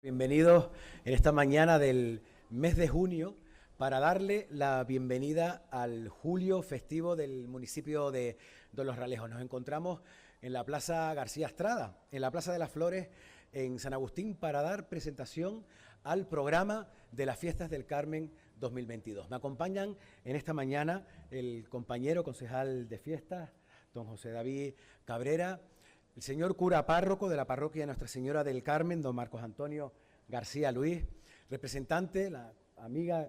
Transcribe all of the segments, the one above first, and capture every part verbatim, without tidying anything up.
Bienvenidos en esta mañana del mes de junio para darle la bienvenida al julio festivo del municipio de, de Los Realejos. Nos encontramos en la Plaza García Estrada, en la Plaza de las Flores, en San Agustín, para dar presentación al programa de las Fiestas del Carmen dos mil veintidós. Me acompañan en esta mañana el compañero concejal de fiestas, don José David Cabrera, el señor cura párroco de la parroquia Nuestra Señora del Carmen, don Marcos Antonio García Luis, representante, la amiga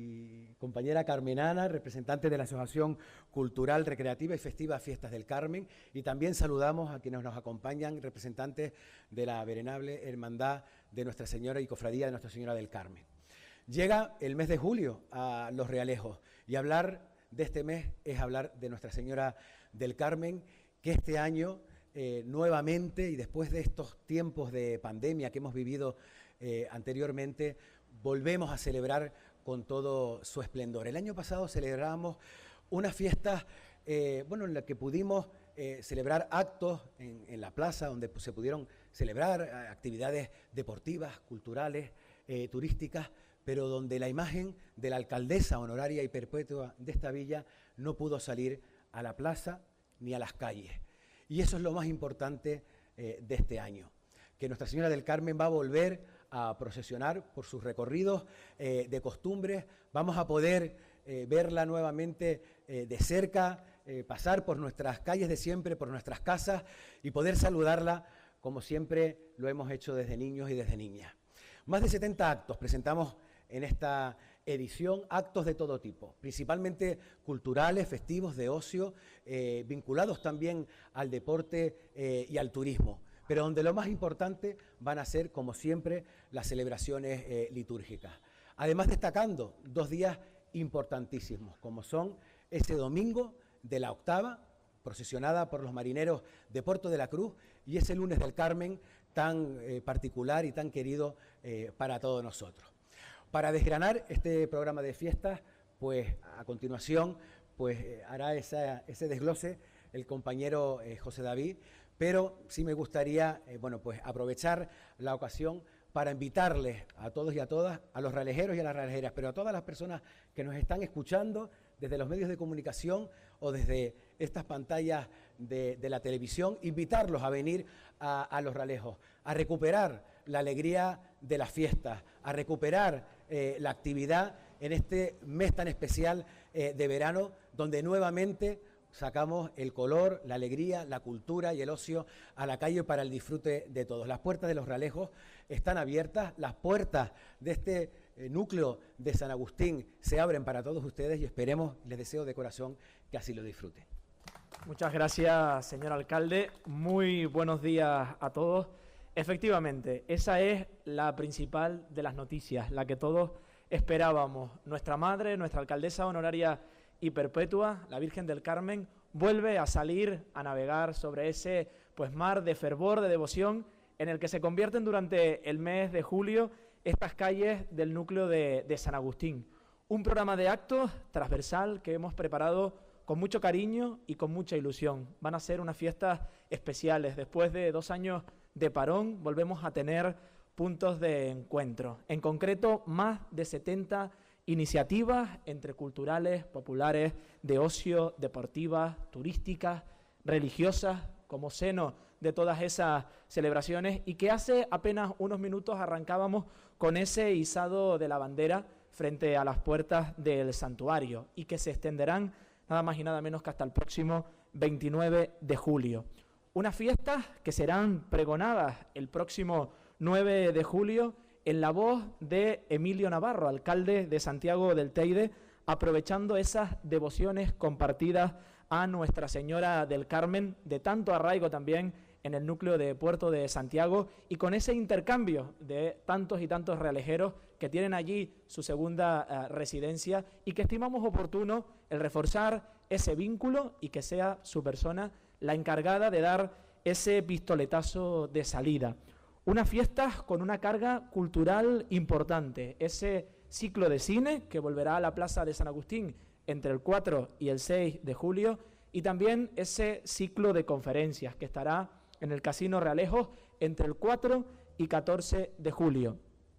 y compañera carmenana, representante de la Asociación Cultural, Recreativa y Festiva Fiestas del Carmen, y también saludamos a quienes nos acompañan, representantes de la venerable Hermandad de Nuestra Señora y Cofradía de Nuestra Señora del Carmen. Llega el mes de julio a Los Realejos y hablar de este mes es hablar de Nuestra Señora del Carmen, que este año Eh, nuevamente, y después de estos tiempos de pandemia que hemos vivido eh, anteriormente, volvemos a celebrar con todo su esplendor. El año pasado celebramos una fiesta, eh, bueno, en la que pudimos eh, celebrar actos en, en la plaza, donde pues, se pudieron celebrar eh, actividades deportivas, culturales, eh, turísticas, pero donde la imagen de la alcaldesa honoraria y perpetua de esta villa no pudo salir a la plaza ni a las calles. Y eso es lo más importante eh, de este año, que Nuestra Señora del Carmen va a volver a procesionar por sus recorridos eh, de costumbres. Vamos a poder eh, verla nuevamente eh, de cerca, eh, pasar por nuestras calles de siempre, por nuestras casas y poder saludarla como siempre lo hemos hecho desde niños y desde niñas. Más de setenta actos presentamos en esta edición, actos de todo tipo, principalmente culturales, festivos, de ocio, eh, vinculados también al deporte eh, y al turismo, pero donde lo más importante van a ser, como siempre, las celebraciones eh, litúrgicas. Además, destacando dos días importantísimos, como son ese domingo de la octava, procesionada por los marineros de Puerto de la Cruz, y ese lunes del Carmen, tan eh, particular y tan querido eh, para todos nosotros. Para desgranar este programa de fiestas, pues a continuación pues, eh, hará esa, ese desglose el compañero eh, José David, pero sí me gustaría eh, bueno, pues, aprovechar la ocasión para invitarles a todos y a todas, a los realejeros y a las realejeras, pero a todas las personas que nos están escuchando desde los medios de comunicación o desde estas pantallas de, de la televisión, invitarlos a venir a, a Los Realejos, a recuperar la alegría de las fiestas, a recuperar eh, la actividad en este mes tan especial eh, de verano, donde nuevamente sacamos el color, la alegría, la cultura y el ocio a la calle para el disfrute de todos. Las puertas de Los Realejos están abiertas, las puertas de este eh, núcleo de San Agustín se abren para todos ustedes y esperemos, les deseo de corazón que así lo disfruten. Muchas gracias, señor alcalde. Muy buenos días a todos. Efectivamente, esa es la principal de las noticias, la que todos esperábamos. Nuestra madre, nuestra alcaldesa honoraria y perpetua, la Virgen del Carmen, vuelve a salir a navegar sobre ese pues, mar de fervor, de devoción, en el que se convierten durante el mes de julio estas calles del núcleo de, de San Agustín. Un programa de actos transversal que hemos preparado con mucho cariño y con mucha ilusión. Van a ser unas fiestas especiales. Después de dos años de parón, volvemos a tener puntos de encuentro. En concreto, más de setenta iniciativas entre culturales, populares, de ocio, deportivas, turísticas, religiosas, como seno de todas esas celebraciones, y que hace apenas unos minutos arrancábamos con ese izado de la bandera frente a las puertas del santuario, y que se extenderán nada más y nada menos que hasta el próximo veintinueve de julio. Unas fiestas que serán pregonadas el próximo nueve de julio en la voz de Emilio Navarro, alcalde de Santiago del Teide, aprovechando esas devociones compartidas a Nuestra Señora del Carmen, de tanto arraigo también en el núcleo de Puerto de Santiago, y con ese intercambio de tantos y tantos realejeros que tienen allí su segunda uh, residencia, y que estimamos oportuno el reforzar ese vínculo y que sea su persona la encargada de dar ese pistoletazo de salida. Unas fiestas con una carga cultural importante, ese ciclo de cine que volverá a la Plaza de San Agustín entre el cuatro y el seis de julio, y también ese ciclo de conferencias que estará en el Casino Realejos entre el cuatro y catorce de julio,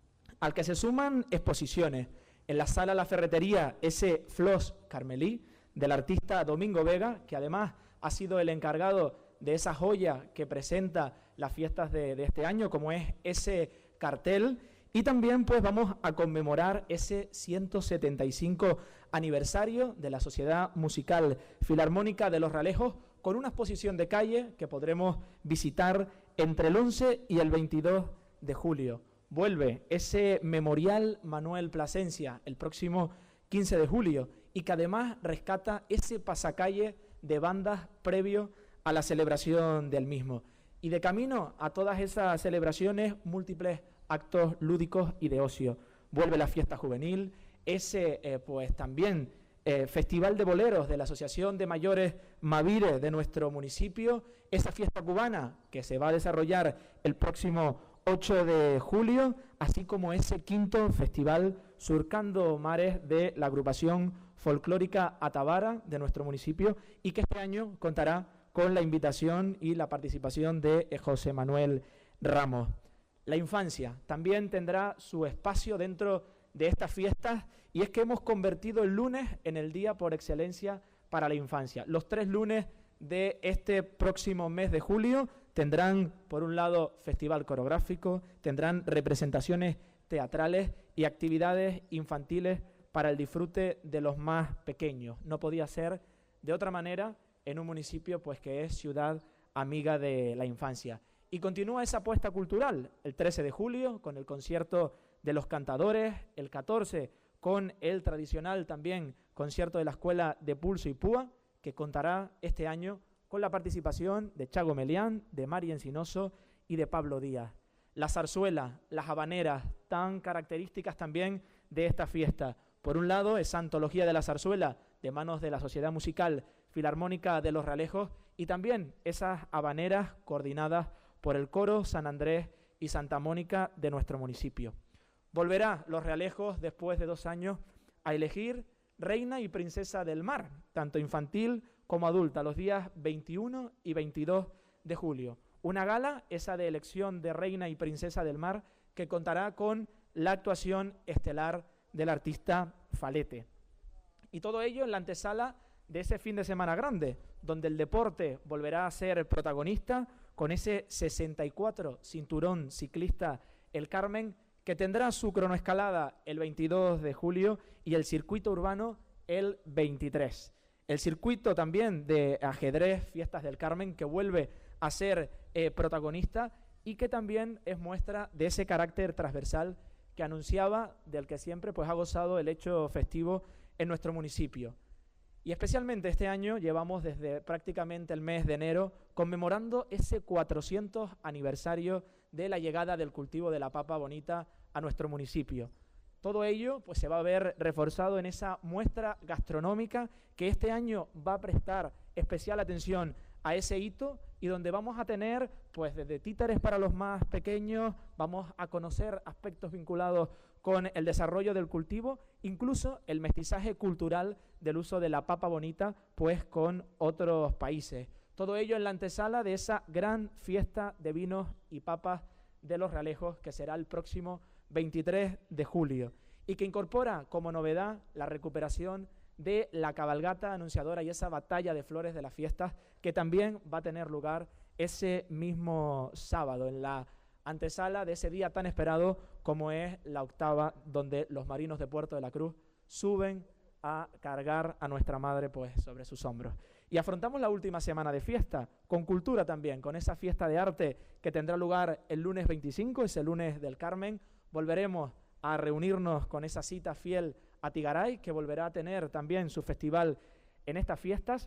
al que se suman exposiciones. En la Sala La Ferretería, ese Flos Carmelí del artista Domingo Vega, que además ha sido el encargado de esa joya que presenta las fiestas de, de este año, como es ese cartel. Y también pues vamos a conmemorar ese ciento setenta y cinco aniversario de la Sociedad Musical Filarmónica de Los Realejos, con una exposición de calle que podremos visitar entre el once y el veintidós de julio. Vuelve ese Memorial Manuel Plasencia el próximo quince de julio y que además rescata ese pasacalle de bandas previo a la celebración del mismo. Y de camino a todas esas celebraciones, múltiples actos lúdicos y de ocio. Vuelve la fiesta juvenil, ese eh, pues también eh, festival de boleros de la Asociación de Mayores Mavire de nuestro municipio, esa fiesta cubana que se va a desarrollar el próximo ocho de julio, así como ese quinto festival Surcando Mares de la agrupación folclórica Atavara de nuestro municipio y que este año contará con la invitación y la participación de José Manuel Ramos. La infancia también tendrá su espacio dentro de estas fiestas y es que hemos convertido el lunes en el día por excelencia para la infancia. Los tres lunes de este próximo mes de julio tendrán, por un lado, festival coreográfico, tendrán representaciones teatrales y actividades infantiles para el disfrute de los más pequeños. No podía ser de otra manera en un municipio pues que es ciudad amiga de la infancia. Y continúa esa apuesta cultural el trece de julio con el concierto de los cantadores, el catorce con el tradicional también concierto de la Escuela de Pulso y Púa, que contará este año con la participación de Chago Melián, de Mari Encinoso y de Pablo Díaz. La zarzuela, las habaneras, tan características también de esta fiesta. Por un lado, esa antología de la zarzuela de manos de la Sociedad Musical Filarmónica de Los Realejos y también esas habaneras coordinadas por el Coro San Andrés y Santa Mónica de nuestro municipio. Volverá Los Realejos, después de dos años, a elegir Reina y Princesa del Mar, tanto infantil como adulta, los días veintiuno y veintidós de julio. Una gala, esa de elección de Reina y Princesa del Mar, que contará con la actuación estelar del artista Falete. Y todo ello en la antesala de ese fin de semana grande, donde el deporte volverá a ser protagonista con ese sesenta y cuatro cinturón ciclista El Carmen, que tendrá su cronoescalada el veintidós de julio y el circuito urbano el veintitrés. El circuito también de ajedrez Fiestas del Carmen, que vuelve a ser eh, protagonista y que también es muestra de ese carácter transversal que anunciaba, del que siempre pues, ha gozado el hecho festivo en nuestro municipio. Y especialmente este año llevamos desde prácticamente el mes de enero conmemorando ese cuatrocientos aniversario de la llegada del cultivo de la papa bonita a nuestro municipio. Todo ello pues, se va a ver reforzado en esa muestra gastronómica que este año va a prestar especial atención a ese hito y donde vamos a tener pues desde títeres para los más pequeños, vamos a conocer aspectos vinculados con el desarrollo del cultivo, incluso el mestizaje cultural del uso de la papa bonita pues con otros países. Todo ello en la antesala de esa gran fiesta de vinos y papas de Los Realejos que será el próximo veintitrés de julio y que incorpora como novedad la recuperación de la cabalgata anunciadora y esa batalla de flores de las fiestas que también va a tener lugar ese mismo sábado en la antesala de ese día tan esperado como es la octava, donde los marinos de Puerto de la Cruz suben a cargar a nuestra madre pues sobre sus hombros. Y afrontamos la última semana de fiesta, con cultura también, con esa fiesta de arte que tendrá lugar el lunes veinticinco, ese lunes del Carmen. Volveremos a reunirnos con esa cita fiel a Tigaray, que volverá a tener también su festival en estas fiestas.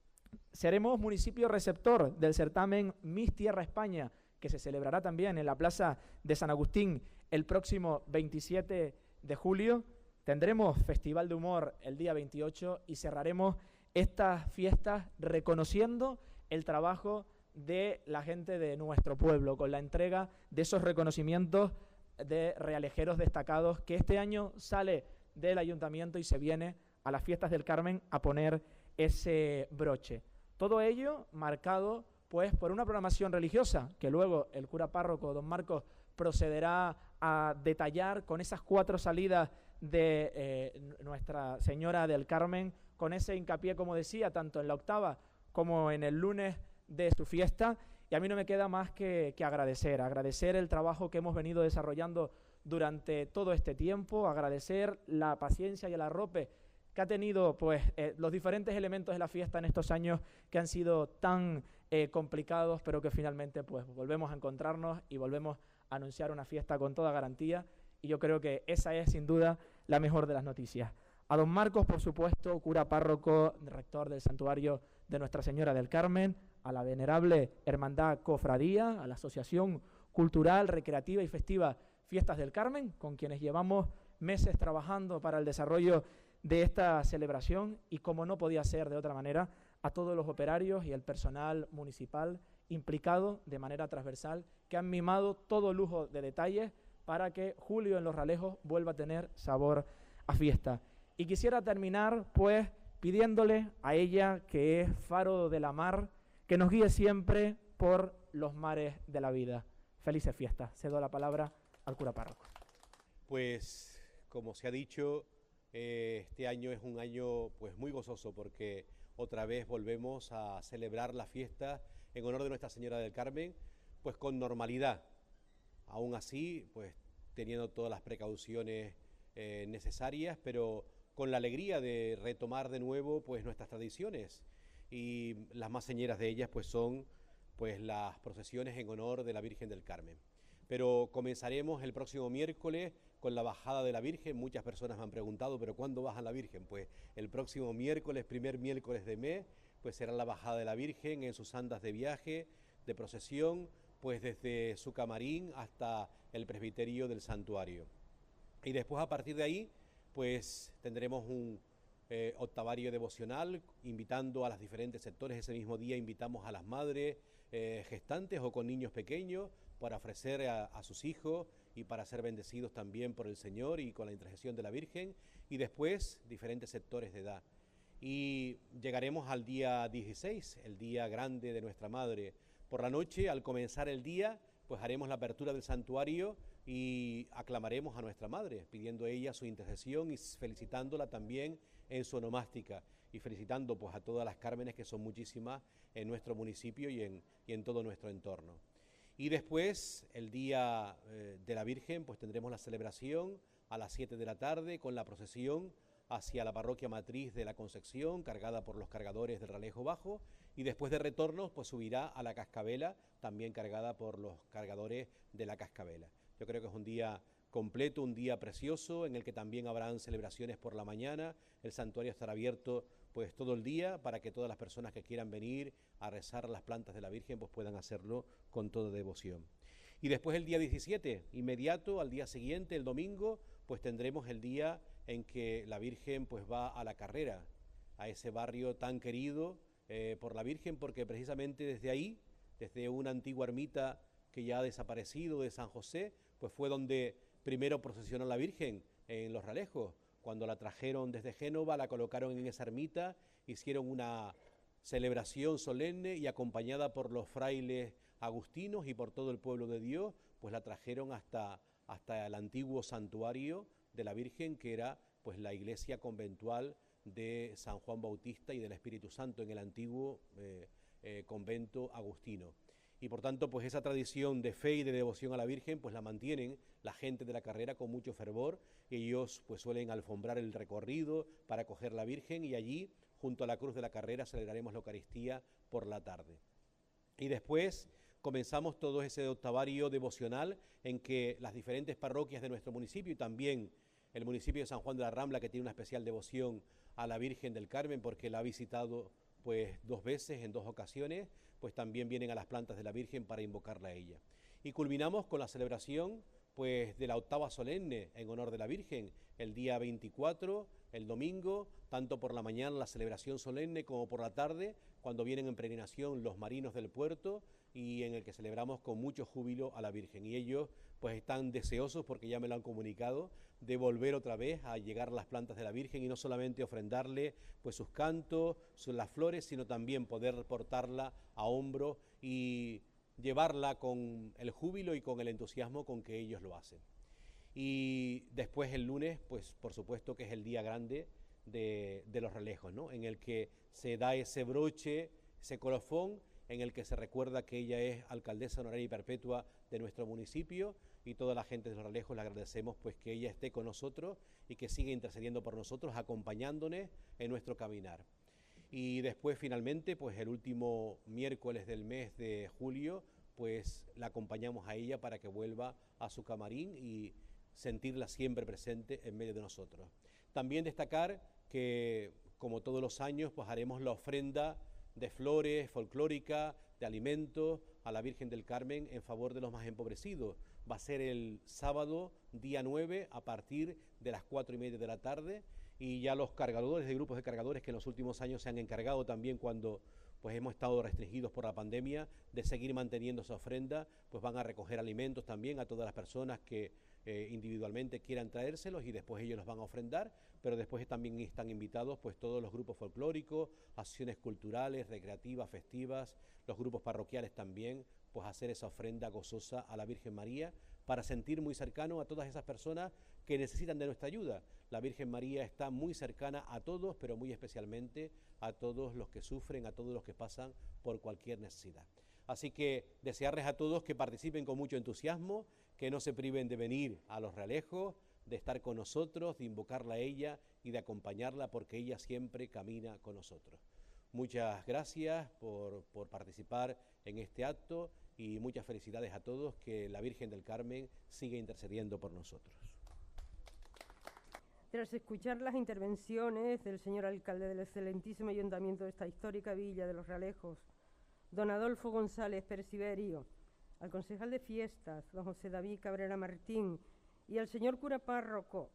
Seremos municipio receptor del certamen Miss Tierra España, que se celebrará también en la Plaza de San Agustín el próximo veintisiete de julio. Tendremos Festival de Humor el día veintiocho y cerraremos estas fiestas reconociendo el trabajo de la gente de nuestro pueblo, con la entrega de esos reconocimientos de realejeros destacados que este año sale del ayuntamiento y se viene a las fiestas del Carmen a poner ese broche. Todo ello marcado pues por una programación religiosa que luego el cura párroco don Marcos procederá a detallar con esas cuatro salidas de eh, Nuestra Señora del Carmen, con ese hincapié, como decía, tanto en la octava como en el lunes de su fiesta. Y a mí no me queda más que, que agradecer, agradecer el trabajo que hemos venido desarrollando durante todo este tiempo, agradecer la paciencia y el arrope que ha tenido pues, eh, los diferentes elementos de la fiesta en estos años que han sido tan eh, complicados, pero que finalmente pues, volvemos a encontrarnos y volvemos a anunciar una fiesta con toda garantía, y yo creo que esa es sin duda la mejor de las noticias. A don Marcos, por supuesto, cura párroco, rector del santuario de Nuestra Señora del Carmen, a la venerable Hermandad Cofradía, a la Asociación Cultural, Recreativa y Festiva Fiestas del Carmen, con quienes llevamos meses trabajando para el desarrollo de esta celebración, y como no podía ser de otra manera, a todos los operarios y el personal municipal implicado de manera transversal, que han mimado todo lujo de detalles para que Julio en Los Ralejos vuelva a tener sabor a fiesta. Y quisiera terminar pues pidiéndole a ella, que es faro de la mar, que nos guíe siempre por los mares de la vida. Felices fiestas. Cedo la palabra al cura párroco. Pues, como se ha dicho, eh, este año es un año pues muy gozoso, porque otra vez volvemos a celebrar la fiesta en honor de Nuestra Señora del Carmen, pues con normalidad. Aún así, pues teniendo todas las precauciones eh, necesarias, pero con la alegría de retomar de nuevo pues nuestras tradiciones. Y las más señeras de ellas pues son pues las procesiones en honor de la Virgen del Carmen. Pero comenzaremos el próximo miércoles con la bajada de la Virgen. Muchas personas me han preguntado, ¿pero cuándo baja la Virgen? Pues el próximo miércoles, primer miércoles de mes, pues será la bajada de la Virgen en sus andas de viaje, de procesión, pues desde su camarín hasta el presbiterio del santuario. Y después, a partir de ahí, pues tendremos un eh, octavario devocional, invitando a los diferentes sectores. Ese mismo día invitamos a las madres eh, gestantes o con niños pequeños para ofrecer a, a sus hijos y para ser bendecidos también por el Señor y con la intercesión de la Virgen. Y después diferentes sectores de edad. Y llegaremos al día dieciséis, el día grande de nuestra Madre. Por la noche, al comenzar el día, pues haremos la apertura del santuario y aclamaremos a nuestra Madre, pidiendo a ella su intercesión y felicitándola también en su onomástica, y felicitando pues a todas las Cármenes, que son muchísimas en nuestro municipio y en, y en todo nuestro entorno. Y después, el día eh, de la Virgen, pues tendremos la celebración a las siete de la tarde con la procesión hacia la parroquia matriz de la Concepción, cargada por los cargadores del Ralejo Bajo, y después de retorno pues subirá a la Cascabela, también cargada por los cargadores de la Cascabela. Yo creo que es un día completo, un día precioso, en el que también habrán celebraciones por la mañana. El santuario estará abierto pues todo el día para que todas las personas que quieran venir a rezar las plantas de la Virgen pues puedan hacerlo con toda devoción. Y después, el día diecisiete, inmediato al día siguiente, el domingo, pues tendremos el día en que la Virgen pues va a la Carrera, a ese barrio tan querido eh, por la Virgen, porque precisamente desde ahí, desde una antigua ermita que ya ha desaparecido de San José, pues fue donde primero procesionó la Virgen en Los Ralejos. Cuando la trajeron desde Génova, la colocaron en esa ermita, hicieron una celebración solemne y acompañada por los frailes agustinos y por todo el pueblo de Dios, pues la trajeron hasta, hasta el antiguo santuario de la Virgen, que era pues la iglesia conventual de San Juan Bautista y del Espíritu Santo en el antiguo eh, eh, convento agustino. Y por tanto, pues esa tradición de fe y de devoción a la Virgen, pues la mantienen la gente de la Carrera con mucho fervor. Ellos pues suelen alfombrar el recorrido para acoger la Virgen, y allí, junto a la cruz de la Carrera, celebraremos la Eucaristía por la tarde. Y después comenzamos todo ese octavario devocional en que las diferentes parroquias de nuestro municipio, y también el municipio de San Juan de la Rambla, que tiene una especial devoción a la Virgen del Carmen porque la ha visitado pues dos veces, en dos ocasiones, pues también vienen a las plantas de la Virgen para invocarla a ella. Y culminamos con la celebración pues de la octava solemne en honor de la Virgen, el día veinticuatro, el domingo, tanto por la mañana la celebración solemne como por la tarde, cuando vienen en peregrinación los marinos del puerto, y en el que celebramos con mucho júbilo a la Virgen. Y ellos pues están deseosos, porque ya me lo han comunicado, de volver otra vez a llegar a las plantas de la Virgen, y no solamente ofrendarle pues sus cantos, sus, las flores, sino también poder portarla a hombro y llevarla con el júbilo y con el entusiasmo con que ellos lo hacen. Y después el lunes, pues por supuesto que es el día grande de, de los relejos, ¿no? En el que se da ese broche, ese colofón, en el que se recuerda que ella es alcaldesa honoraria y perpetua de nuestro municipio, y toda la gente de los relejos le agradecemos pues que ella esté con nosotros y que siga intercediendo por nosotros, acompañándonos en nuestro caminar. Y después finalmente, pues el último miércoles del mes de julio, pues la acompañamos a ella para que vuelva a su camarín y sentirla siempre presente en medio de nosotros. También destacar que, como todos los años, pues haremos la ofrenda de flores folclórica, de alimentos a la Virgen del Carmen en favor de los más empobrecidos. Va a ser el sábado, día nueve, a partir de las cuatro y media de la tarde, y ya los cargadores de grupos de cargadores que en los últimos años se han encargado también cuando pues hemos estado restringidos por la pandemia de seguir manteniendo esa ofrenda, pues van a recoger alimentos también a todas las personas que eh, individualmente quieran traérselos, y después ellos los van a ofrendar, pero después también están invitados pues todos los grupos folclóricos, asociaciones culturales, recreativas, festivas, los grupos parroquiales también, pues a hacer esa ofrenda gozosa a la Virgen María, para sentir muy cercano a todas esas personas que necesitan de nuestra ayuda. La Virgen María está muy cercana a todos, pero muy especialmente a todos los que sufren, a todos los que pasan por cualquier necesidad. Así que desearles a todos que participen con mucho entusiasmo, que no se priven de venir a los Realejos, de estar con nosotros, de invocarla a ella y de acompañarla, porque ella siempre camina con nosotros. Muchas gracias por, por participar en este acto, y muchas felicidades a todos, que la Virgen del Carmen siga intercediendo por nosotros. Tras escuchar las intervenciones del señor alcalde del excelentísimo ayuntamiento de esta histórica villa de Los Realejos, don Adolfo González Persiverio, al concejal de fiestas, don José David Cabrera Martín, y al señor cura párroco,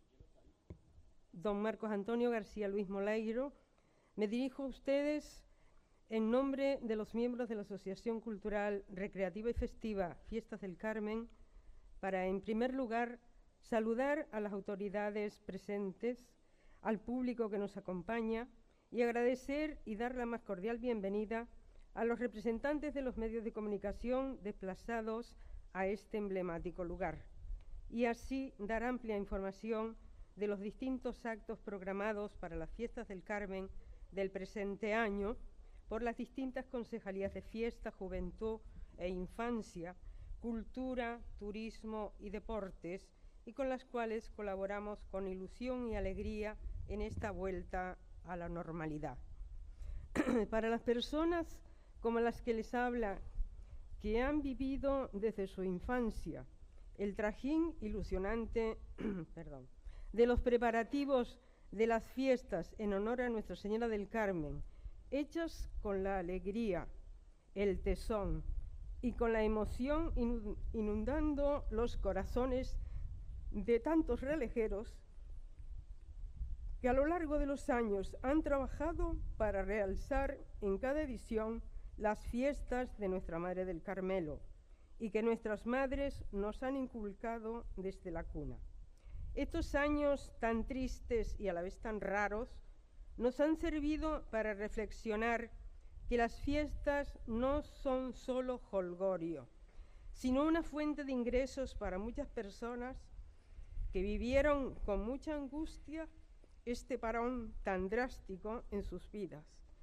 don Marcos Antonio García Luis Moleiro, me dirijo a ustedes en nombre de los miembros de la Asociación Cultural, Recreativa y Festiva Fiestas del Carmen, para, en primer lugar, saludar a las autoridades presentes, al público que nos acompaña, y agradecer y dar la más cordial bienvenida a los representantes de los medios de comunicación desplazados a este emblemático lugar, y así dar amplia información de los distintos actos programados para las Fiestas del Carmen del presente año por las distintas concejalías de Fiesta, Juventud e Infancia, Cultura, Turismo y Deportes, y con las cuales colaboramos con ilusión y alegría en esta vuelta a la normalidad. Para las personas como las que les habla, que han vivido desde su infancia el trajín ilusionante perdón, de los preparativos de las fiestas en honor a Nuestra Señora del Carmen, hechas con la alegría, el tesón y con la emoción inundando los corazones de tantos realejeros que a lo largo de los años han trabajado para realzar en cada edición las fiestas de Nuestra Madre del Carmelo, y que nuestras madres nos han inculcado desde la cuna. Estos años tan tristes y a la vez tan raros nos han servido para reflexionar que las fiestas no son solo jolgorio, sino una fuente de ingresos para muchas personas que vivieron con mucha angustia este parón tan drástico en sus vidas.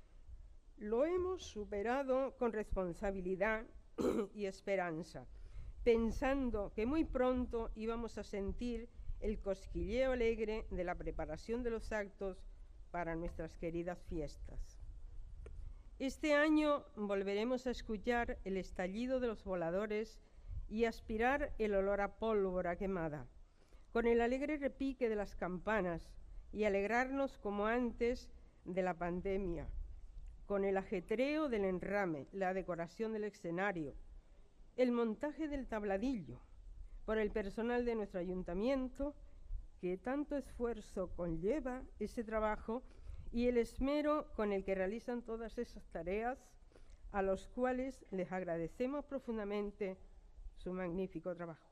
Lo hemos superado con responsabilidad y esperanza, pensando que muy pronto íbamos a sentir el cosquilleo alegre de la preparación de los actos para nuestras queridas fiestas. Este año volveremos a escuchar el estallido de los voladores y aspirar el olor a pólvora quemada, con el alegre repique de las campanas, y alegrarnos como antes de la pandemia, con el ajetreo del enrame, la decoración del escenario, el montaje del tabladillo, por el personal de nuestro ayuntamiento, que tanto esfuerzo conlleva ese trabajo, y el esmero con el que realizan todas esas tareas, a los cuales les agradecemos profundamente su magnífico trabajo.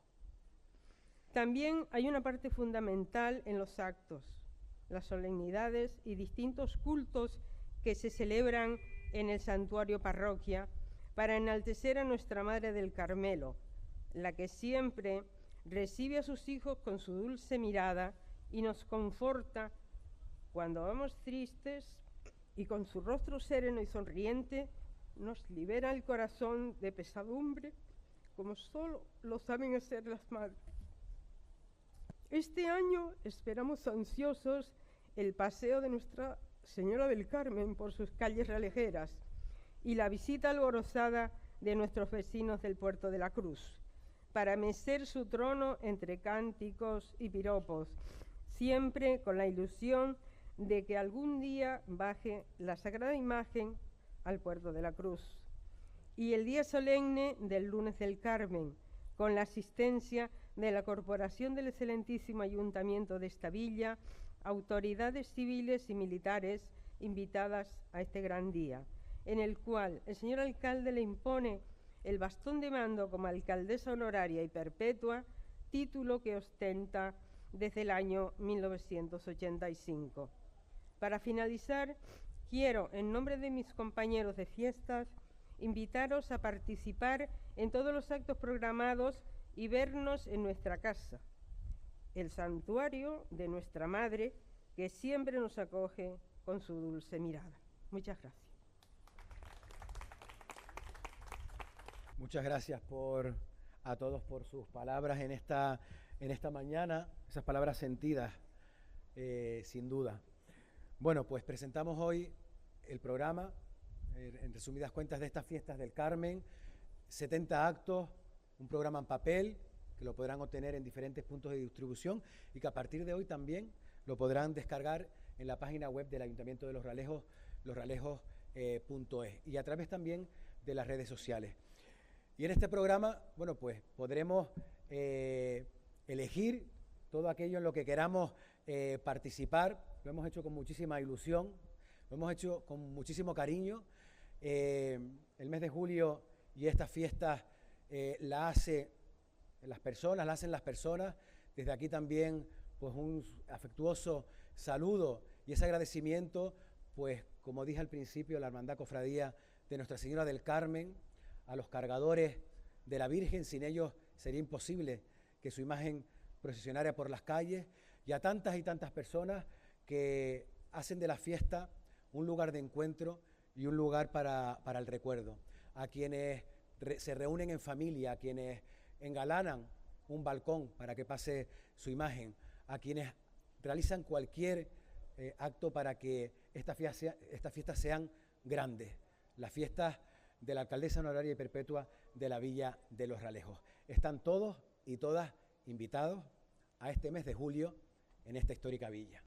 También hay una parte fundamental en los actos, las solemnidades y distintos cultos que se celebran en el santuario parroquia, para enaltecer a nuestra Madre del Carmelo, la que siempre recibe a sus hijos con su dulce mirada y nos conforta cuando vamos tristes, y con su rostro sereno y sonriente nos libera el corazón de pesadumbre, como solo lo saben hacer las madres. Este año esperamos ansiosos el paseo de Nuestra Señora del Carmen por sus calles ralejeras y la visita alborozada de nuestros vecinos del Puerto de la Cruz, para mecer su trono entre cánticos y piropos, siempre con la ilusión de que algún día baje la sagrada imagen al Puerto de la Cruz. Y el día solemne del lunes del Carmen, con la asistencia de la Corporación del Excelentísimo Ayuntamiento de esta villa, autoridades civiles y militares invitadas a este gran día, en el cual el señor alcalde le impone el bastón de mando como alcaldesa honoraria y perpetua, título que ostenta desde el año mil novecientos ochenta y cinco. Para finalizar, quiero, en nombre de mis compañeros de fiestas, invitaros a participar en todos los actos programados y vernos en nuestra casa, el santuario de nuestra Madre, que siempre nos acoge con su dulce mirada. Muchas gracias. Muchas gracias por, a todos por sus palabras en esta, en esta mañana, esas palabras sentidas, eh, sin duda. Bueno, pues presentamos hoy el programa, eh, en resumidas cuentas, de estas fiestas del Carmen, setenta actos, un programa en papel, que lo podrán obtener en diferentes puntos de distribución y que a partir de hoy también lo podrán descargar en la página web del Ayuntamiento de Los Ralejos, losralejos punto es, y a través también de las redes sociales. Y en este programa, bueno, pues podremos eh, elegir todo aquello en lo que queramos eh, participar. Lo hemos hecho con muchísima ilusión, lo hemos hecho con muchísimo cariño. Eh, el mes de julio y estas fiestas eh, la hace las personas, la hacen las personas. Desde aquí también, pues un afectuoso saludo y ese agradecimiento, pues como dije al principio, la Hermandad Cofradía de Nuestra Señora del Carmen, a los cargadores de la Virgen. Sin ellos sería imposible que su imagen procesionara por las calles, y a tantas y tantas personas que hacen de la fiesta un lugar de encuentro y un lugar para, para el recuerdo, a quienes re, se reúnen en familia, a quienes engalanan un balcón para que pase su imagen, a quienes realizan cualquier eh, acto para que estas fiestas, estas fiestas sean grandes, las fiestas de la alcaldesa honoraria y perpetua de la Villa de Los Ralejos. Están todos y todas invitados a este mes de julio en esta histórica villa.